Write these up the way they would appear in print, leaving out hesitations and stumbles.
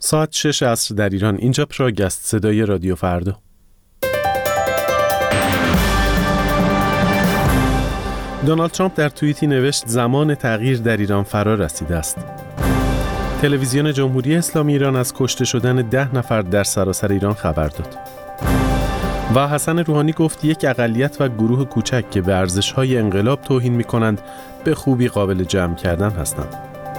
ساعت 6 عصر در ایران. اینجا پراگ است، صدای رادیو فردا. دونالد ترامپ در توییتی نوشت زمان تغییر در ایران فرا رسیده است. تلویزیون جمهوری اسلامی ایران از کشته شدن 10 نفر در سراسر ایران خبر داد. و حسن روحانی گفت یک اقلیت و گروه کوچک که به ارزش‌های انقلاب توهین می‌کنند به خوبی قابل جمع کردن هستند.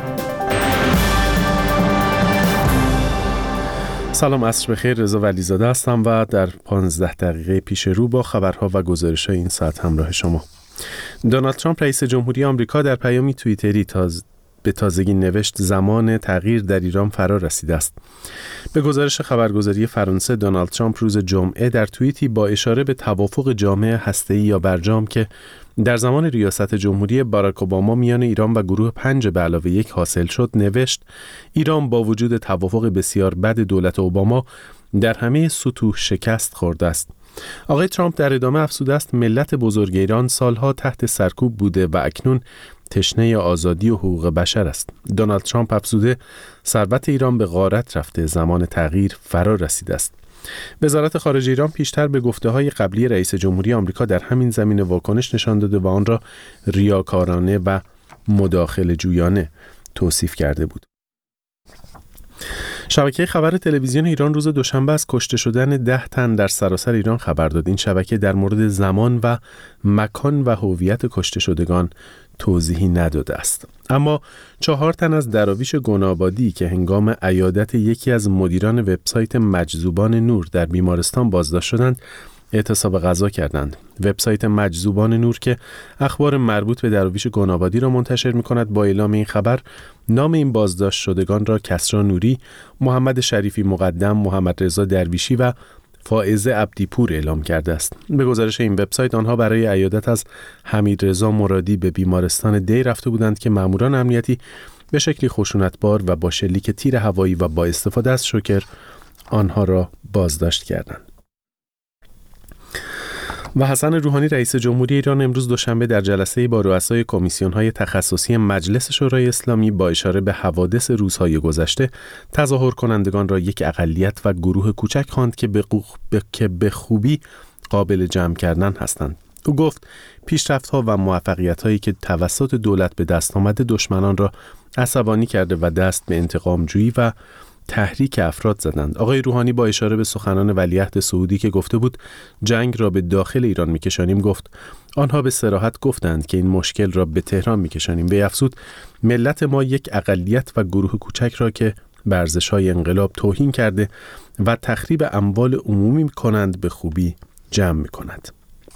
سلام، عصر بخیر. رضا ولیزاده هستم و در 15 دقیقه پیش رو با خبرها و گزارش‌های این ساعت همراه شما. دونالد ترامپ رئیس جمهوری آمریکا در پیامی توییتری به تازگی نوشت زمان تغییر در ایران فرا رسیده است. به گزارش خبرگزاری فرانسه، دونالد ترامپ روز جمعه در توییتی با اشاره به توافق جامع هسته‌ای یا برجام که در زمان ریاست جمهوری باراک اوباما میان ایران و گروه 5+1 حاصل شد نوشت ایران با وجود توافق بسیار بد دولت اوباما در همه سطوح شکست خورده است. آقای ترامپ در ادامه افزوده است ملت بزرگ ایران سالها تحت سرکوب بوده و اکنون تشنه آزادی و حقوق بشر است. دونالد ترامپ افزوده ثروت ایران به غارت رفته، زمان تغییر فرا رسیده است. وزارت خارجه ایران پیشتر به گفته‌های قبلی رئیس جمهوری آمریکا در همین زمینه واکنش نشان داده و آن را ریاکارانه و مداخله جویانه توصیف کرده بود. شبکه خبر تلویزیون ایران روز دوشنبه از کشته شدن 10 تن در سراسر ایران خبر داد. این شبکه در مورد زمان و مکان و هویت کشته شدگان توضیحی نداده است. اما 4 تن از دراویش گنابادی که هنگام عیادت یکی از مدیران وبسایت مجذوبان نور در بیمارستان بازداشت شدند، اعتصاب غذا کردند. وبسایت مجذوبان نور که اخبار مربوط به دراویش گنابادی را منتشر می‌کند با اعلام این خبر نام این بازداشت شدگان را کسری نوری، محمد شریفی مقدم، محمد رضا درویشی و فائزه عبدیپور اعلام کرده است. به گزارش این وبسایت آنها برای عیادت از حمیدرضا مرادی به بیمارستان دی رفته بودند که ماموران امنیتی به شکلی خشونتبار و با شلیک تیر هوایی و با استفاده از شوکر آنها را بازداشت کردند. و حسن روحانی رئیس جمهوری ایران امروز دوشنبه در جلسه‌ای با رؤسای کمیسیون‌های تخصصی مجلس شورای اسلامی با اشاره به حوادث روزهای گذشته تظاهر کنندگان را یک اقلیت و گروه کوچک خواند که به خوبی قابل جمع کردن هستند. او گفت پیشرفت‌ها و موفقیت‌هایی که توسط دولت به دست آمده دشمنان را عصبانی کرده و دست به انتقام‌جویی و تحریک افراد زدند. آقای روحانی با اشاره به سخنان ولیعهد سعودی که گفته بود جنگ را به داخل ایران میکشانیم گفت آنها به صراحت گفتند که این مشکل را به تهران میکشانیم. به افزود ملت ما یک اقلیت و گروه کوچک را که به ارزش‌های انقلاب توهین کرده و تخریب اموال عمومی میکنند به خوبی جمع میکند.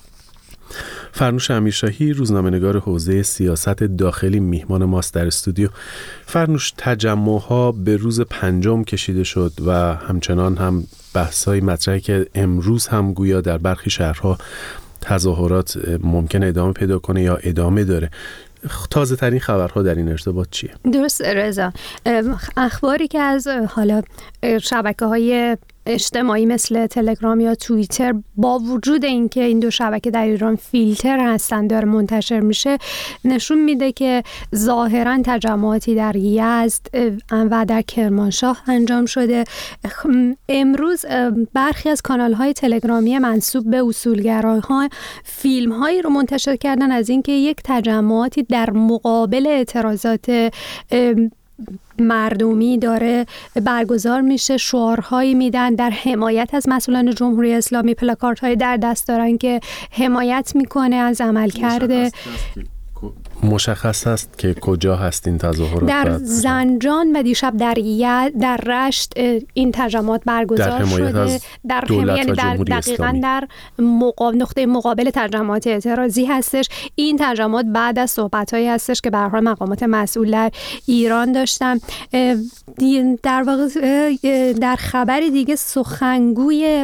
فرنوش امیرشاهی روزنامه‌نگار حوزه سیاست داخلی میهمان ماست در استودیو. فرنوش، تجمع‌ها به روز 5 کشیده شد و همچنان هم بحث‌های مطرحی که امروز هم گویا در برخی شهرها تظاهرات ممکن ادامه پیدا کنه یا ادامه داره. تازه ترین خبرها در این ارتباط چیه؟ درست رضا، اخباری که از حالا شبکه‌های اجتماعی مثل تلگرام یا توییتر با وجود اینکه این دو شبکه در ایران فیلتر هستن داره منتشر میشه نشون میده که ظاهرا تجمعاتی در یزد و در کرمانشاه انجام شده. امروز برخی از کانال‌های تلگرامی منسوب به اصولگراها فیلم‌هایی رو منتشر کردن از اینکه یک تجمعاتی در مقابل اعتراضات مردمی داره برگزار میشه، شعارهایی میدن در حمایت از مسئولان جمهوری اسلامی، پلاکاردهای در دست دارن که حمایت میکنه از عملکرد. مشخص است که کجا هست این تظاهرات؟ در زنجان و دیشب در رشت این تجمعات برگزار شده در حمایت دقیقاً در نقطه مقابل تجمعات اعتراضی هستش. این تجمعات بعد از صحبت‌هایی هستش که به هر حال مقامات مسئول در ایران داشتن. در واقع در خبری دیگه سخنگوی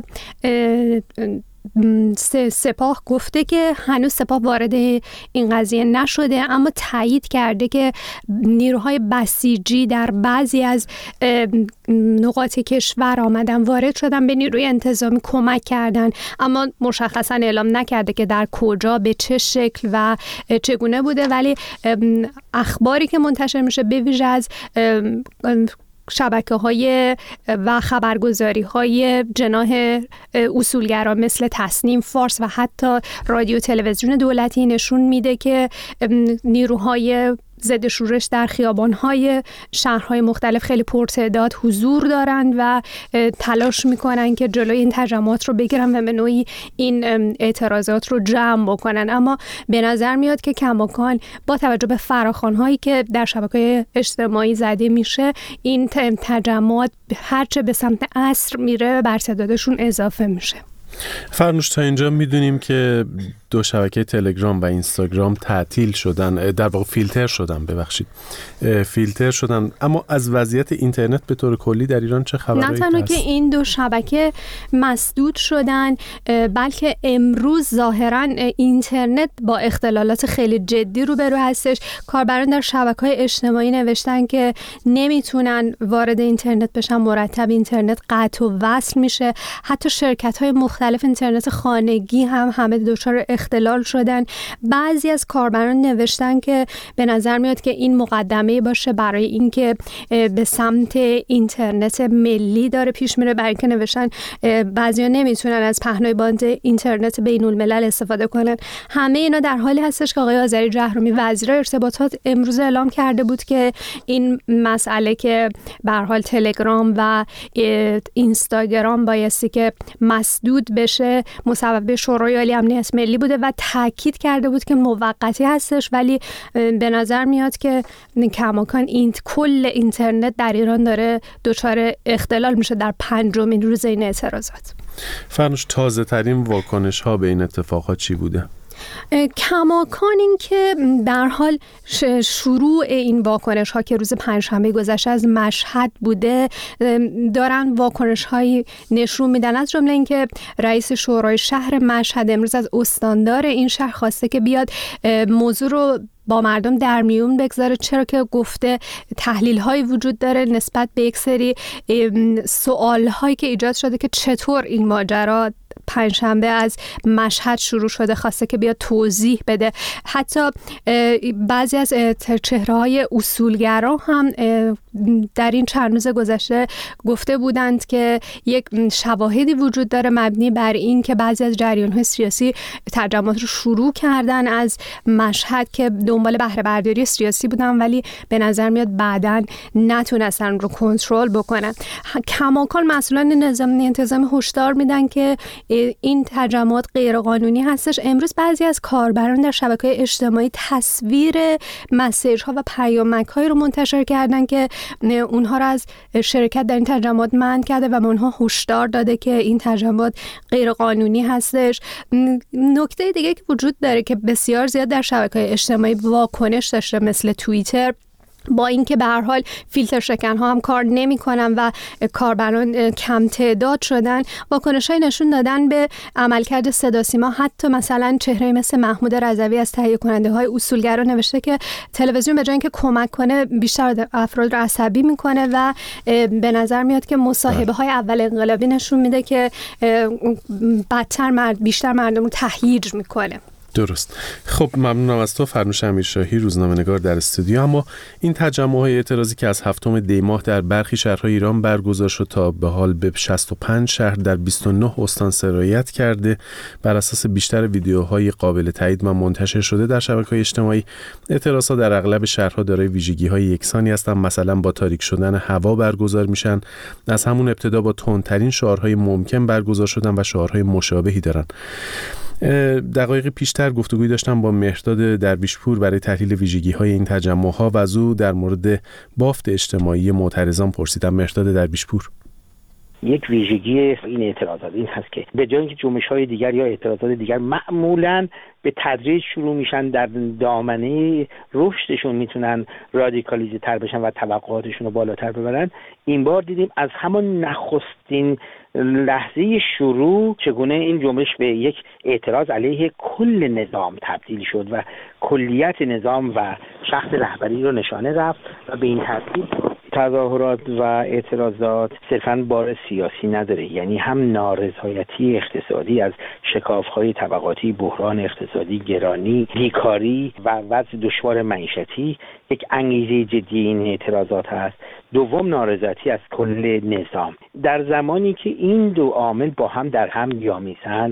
سپاه گفته که هنوز سپاه وارد این قضیه نشده، اما تایید کرده که نیروهای بسیجی در بعضی از نقاط کشور آمدن، وارد شدن، به نیروی انتظامی کمک کردن، اما مشخصا اعلام نکرده که در کجا، به چه شکل و چگونه بوده. ولی اخباری که منتشر میشه به ویژه از شبکه‌های و خبرگزاری‌های جناح اصولگرا مثل تصنیم، فارس و حتی رادیو تلویزیون دولتی نشون میده که نیروهای ضد شورش در خیابان‌های شهرهای مختلف خیلی پرتعداد حضور دارند و تلاش میکنن که جلوی این تجمعات رو بگیرن و به نوعی این اعتراضات رو جمع بکنن. اما به نظر میاد که کماکان با توجه به فراخوان‌هایی که در شبکه‌های اجتماعی زده میشه، این تجمعات هرچه به سمت عصر میره بر تعدادشون اضافه میشه. فرنوش، تا اینجا میدونیم که دو شبکه تلگرام و اینستاگرام تعطیل شدن، در واقع فیلتر شدن، اما از وضعیت اینترنت به طور کلی در ایران چه خبرایی هست؟ نه تنها که این دو شبکه مسدود شدن، بلکه امروز ظاهراً اینترنت با اختلالات خیلی جدی روبرو هستش. کاربران در شبکه‌های اجتماعی نوشتن که نمیتونن وارد اینترنت بشن، مرتب اینترنت قطع و وصل میشه. حتی شرکت‌های مختلف اینترنت خانگی هم همه دچار اختلال شدن. بعضی از کاربران نوشتن که به نظر میاد که این مقدمه باشه برای اینکه به سمت اینترنت ملی داره پیش میره، برای اینکه نوشتن بعضیا نمیتونن از پهنای باند اینترنت بین الملل استفاده کنن. همه اینا در حالی هستش که آقای آذری جهرومی وزیر ارتباطات امروز اعلام کرده بود که این مسئله که به هر حال تلگرام و اینستاگرام بایستی که مسدود بشه مصوبه شورای عالی امنیت ملی بوده و تاکید کرده بود که موقتی هستش، ولی به نظر میاد که کماکان کل اینترنت در ایران داره دچار اختلال میشه در 5مین روز این اعتراضات. فرنوش، تازه ترین واکنش ها به این اتفاقات چی بوده؟ کماکان این که در حال شروع این واکنش ها که روز پنجشنبه گذشته از مشهد بوده دارن واکنش هایی نشون میدن، از جمله این که رئیس شورای شهر مشهد امروز از استاندار این شهر خواسته که بیاد موضوع رو با مردم در میون بگذاره، چرا که گفته تحلیل هایی وجود داره نسبت به یک سری سوال هایی که ایجاد شده که چطور این ماجرا پنجشنبه از مشهد شروع شده، خواسته که بیاد توضیح بده. حتی بعضی از چهره‌های اصولگرا هم در این چند روز گذشته گفته بودند که یک شواهدی وجود داره مبنی بر این که بعضی از جریان‌های سیاسی تجمعات رو شروع کردن از مشهد که دنبال بهره برداری سیاسی بودن، ولی به نظر میاد بعداً نتونستن رو کنترل بکنن. کماکان مسئولان نظام انتظامی هشدار میدن که این تجمعات غیرقانونی هستش. امروز بعضی از کاربران در شبکه‌های اجتماعی تصویر مسیج‌ها و پیامک‌هایی رو منتشر کردن که اونها رو از شرکت در این تجمعات منع کرده و به اونها هشدار داده که این تجمعات غیرقانونی هستش. نکته دیگه که وجود داره که بسیار زیاد در شبکه‌های اجتماعی واکنش داشته مثل توییتر، با اینکه به هر حال فیلتر شکن ها هم کار نمی‌کنن و کاربران کم تعداد شدن، واکنش‌های نشون دادن به عملکرد صدا سیما. حتی مثلا چهره‌ای مثل محمود رضوی از تهیه کننده‌های اصولگرا نوشته که تلویزیون به جای اینکه کمک کنه بیشتر افراد رو عصبی میکنه و به نظر میاد که مصاحبه‌های اول انقلابی نشون میده که بیشتر مردم رو تهییج میکنه. درست. خب ممنونم از تو فرنوش امیرشاهی، روزنامه‌نگار در استودیو. اما این تجمع‌های اعتراضی که از 7 دی ماه در برخی شهرهای ایران برگزار شد تا به حال به 65 شهر در 29 استان سرایت کرده، بر اساس بیشتر ویدیوهای قابل تایید و منتشر شده در شبکه‌های اجتماعی، اعتراضات در اغلب شهرها دارای ویژگی‌های یکسانی هستند. مثلا با تاریک شدن هوا برگزار میشن، از همون ابتدا با تندترین شعارهای ممکن برگزار شدن و شعارهای مشابهی دارن. دقایق پیشتر گفتگوی داشتم با مهرداد درویشپور برای تحلیل ویژگی‌های این تجمع‌ها و از او در مورد بافت اجتماعی معترضان پرسیدم. مهرداد درویشپور: یک ویژگی این اعتراضات این هست که به جای اینکه جنبش‌های دیگر یا اعتراضات دیگر معمولاً به تدریج شروع میشن، در دامنه رشدشون میتونن رادیکالیزه تر بشن و توقعاتشون رو بالاتر ببرن، این بار دیدیم از همان نخستین لحظه شروع چگونه این جنبش به یک اعتراض علیه کل نظام تبدیل شد و کلیت نظام و شخص رهبری رو نشانه رفت و به این ترتیب تظاهرات و اعتراضات صرفاً بار سیاسی نداره، یعنی هم نارضایتی اقتصادی از شکاف‌های طبقاتی، بحران اقتصادی، گرانی، بیکاری و وضع دشوار معیشتی یک انگیزه جدی این اعتراضات هست. دوم نارضایتی از کل نظام. در زمانی که این دو عامل با هم در هم بیامیزند،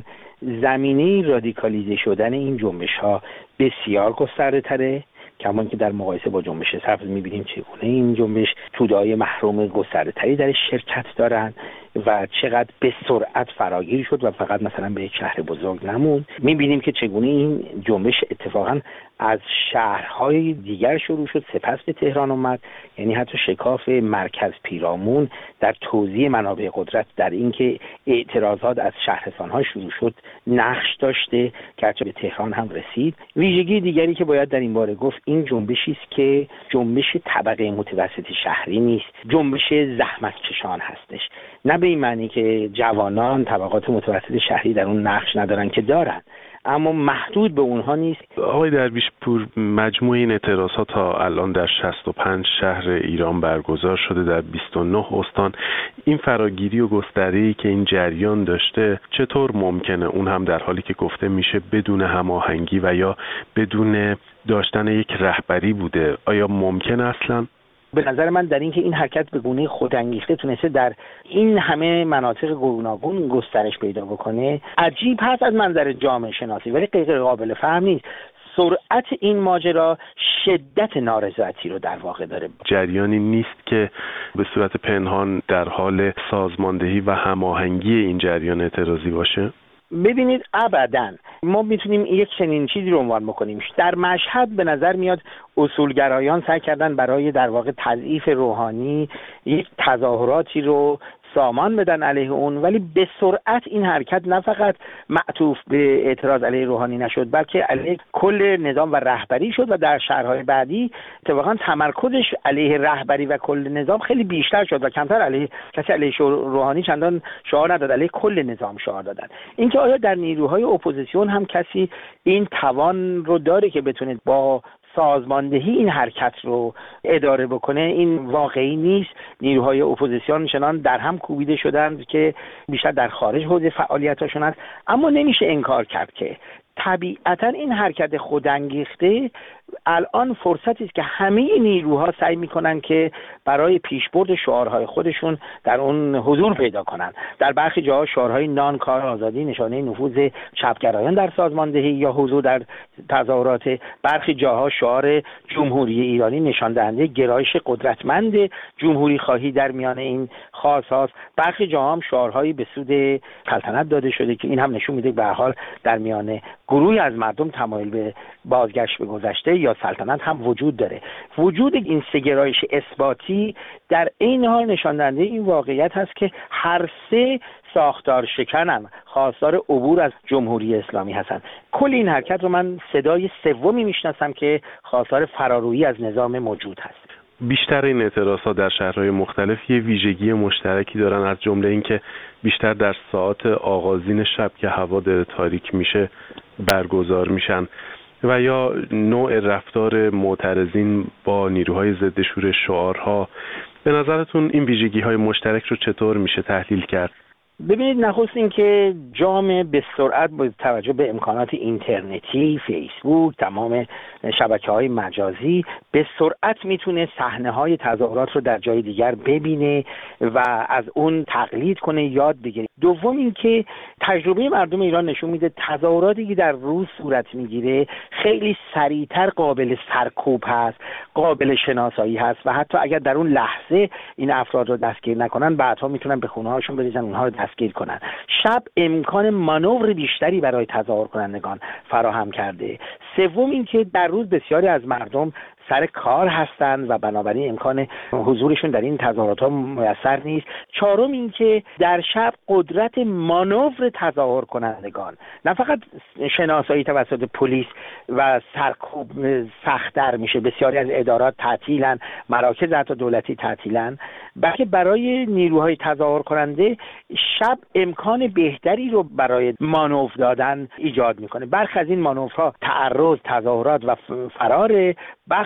زمینه رادیکالیزه شدن این جنبش‌ها بسیار گسترده‌تره، کمان که در مقایسه با جنبش سبز می‌بینیم چگونه این جنبش توده‌های محروم گسترده‌تری در شرکت دارند و چقدر به سرعت فراگیر شد و فقط مثلا به یک شهر بزرگ نموند. می‌بینیم که چگونه این جنبش اتفاقاً از شهرهای دیگر شروع شد، سپس به تهران اومد. یعنی حتی شکاف مرکز پیرامون در توزیع منابع قدرت، در اینکه اعتراضات از شهرستان‌ها شروع شد نقش داشته که حتی به تهران هم رسید. ویژگی دیگری که باید در این باره گفت این جنبشی است که جنبش طبقه متوسط شهری نیست، جنبش زحمتکشان هستش. نه به این معنی که جوانان طبقات متوسط شهری در اون نقش ندارن، که دارن، اما محدود به اونها نیست. آقای درویش پور، مجموع این اعتراضات تا الان در 65 شهر ایران برگزار شده، در 29 استان. این فراگیری و گسترده‌ای که این جریان داشته چطور ممکنه اون هم در حالی که گفته میشه بدون هماهنگی و یا بدون داشتن یک رهبری بوده؟ آیا ممکن اصلا؟ به نظر من در این که این حرکت به گونه خودانگیخته تونسته در این همه مناطق گوناگون گسترش پیدا بکنه عجیب هست از منظر جامعه شناسی، ولی غیر قابل فهم نیست. سرعت این ماجرا شدت نارضایتی رو در واقع داره. جریانی نیست که به صورت پنهان در حال سازماندهی و هماهنگی این جریان اعتراضی باشه؟ ببینید ابداً ما میتونیم یک چنین چیزی رو عنوان بکنیم. در مشهد به نظر میاد اصولگرایان سعی کردن برای در واقع تضعیف روحانی یک تظاهراتی رو سامان بدن علیه اون، ولی به سرعت این حرکت نه فقط معطوف به اعتراض علیه روحانی نشد، بلکه علیه کل نظام و رهبری شد و در شهرهای بعدی اتفاقا تمرکزش علیه رهبری و کل نظام خیلی بیشتر شد و کمتر علیه کسی علیه روحانی چندان شعار نداد، علیه کل نظام شعار دادن. اینکه آیا در نیروهای اپوزیسیون هم کسی این توان رو داره که بتونه با سازماندهی این حرکت رو اداره بکنه، این واقعی نیست. نیروهای اپوزیسیون چنان در هم کوبیده شدند که بیشتر در خارج حوزه فعالیتاشون است. اما نمیشه انکار کرد که طبیعتا این حرکت خودانگیخته الان فرصتی است که همه نیروها سعی میکنن که برای پیشبرد شعارهای خودشون در اون حضور پیدا کنن. در برخی جاها شعارهای نان کار آزادی نشانه نفوذ چپگرایان در سازماندهی یا حضور در تظاهرات، برخی جاها شعار جمهوری ایرانی نشان دهنده گرایش قدرتمند جمهوری خواهی در میان این خاص هاست، برخی جاها هم شعارهایی به سود سلطنت داده شده که این هم نشون میده به هر حال در میان گروهی از مردم تمایل به بازگشت به گذشته یا سلطنت هم وجود داره. وجود این سه گرایش اثباتی در این حال نشان دهنده این واقعیت هست که هر سه ساختار شکنن، خواستار عبور از جمهوری اسلامی هستند. کل این حرکت رو من صدای سومی میشناسم که خواستار فرارویی از نظام موجود هست. بیشتر این اعتراضات در شهرهای مختلف یه ویژگی مشترکی دارن، از جمله اینکه بیشتر در ساعات آغازین شب که هوا داره تاریک میشه برگزار میشن و یا نوع رفتار معترضین با نیروهای ضد شورش، شعارها. به نظرتون این ویژگی‌های مشترک رو چطور میشه تحلیل کرد؟ ببینید، نخست این که جامعه به سرعت با توجه به امکانات اینترنتی، فیسبوک، تمام شبکه‌های مجازی به سرعت میتونه صحنه‌های تظاهرات رو در جای دیگر ببینه و از اون تقلید کنه، یاد بگیره. دوم این که تجربه مردم ایران نشون میده تظاهراتی که در روز صورت میگیره خیلی سریعتر قابل سرکوب هست، قابل شناسایی هست و حتی اگر در اون لحظه این افراد رو دستگیر نکنن بعدها میتونن به خونه‌هاشون بریزن، اونها رو دستگیر کنن. شب امکان مانور بیشتری برای تظاهر کنندگان فراهم کرده. سوم این که در روز بسیاری از مردم سر کار هستند و بنابراین امکان حضورشون در این تظاهرات ها میسر نیست. چهارم این که در شب قدرت مانور تظاهر کنندگان نه فقط شناسایی توسط پلیس و سرکوب سخت‌تر میشه، بسیاری از ادارات تعطیلن، مراکز حتی دولتی تعطیلن، بلکه برای نیروهای تظاهر کننده شب امکان بهتری رو برای مانور دادن ایجاد میکنه. برخی از این مانورها تعرض، تظاهرات و فرار، برخی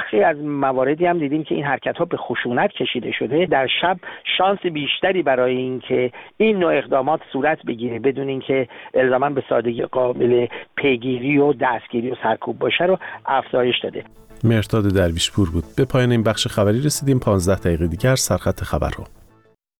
برخی از مواردی هم دیدیم که این حرکت‌ها به خشونت کشیده شده. در شب شانس بیشتری برای اینکه این نوع اقدامات صورت بگیره بدون اینکه الزاما به سادگی قابل پیگیری و دستگیری و سرکوب باشه رو افزایش داده. مهرداد درویشپور بود. به پایان این بخش خبری رسیدیم. 15 دقیقه دیگر سرخط خبرها.